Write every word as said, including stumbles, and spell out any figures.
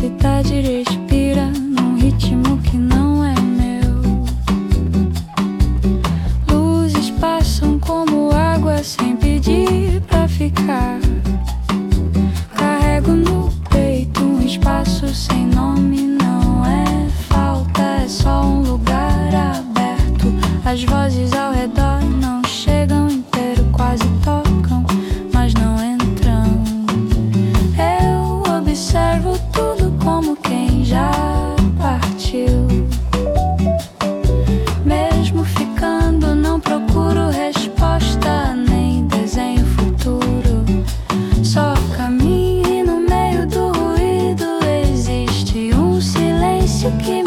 cidade respira num ritmo que não é meu. Luzes passam como água sem pedir pra ficar. Carrego no peito um espaço sem nome. Não é falta, é só um lugar aberto. As vozes ao redor não chegam inteiro, quase tocam, mas não entram. Eu observo tudo como quem já partiu. Mesmo ficando, não procuro resposta nem desenho futuro. Só caminho e no meio do ruído existe um silêncio que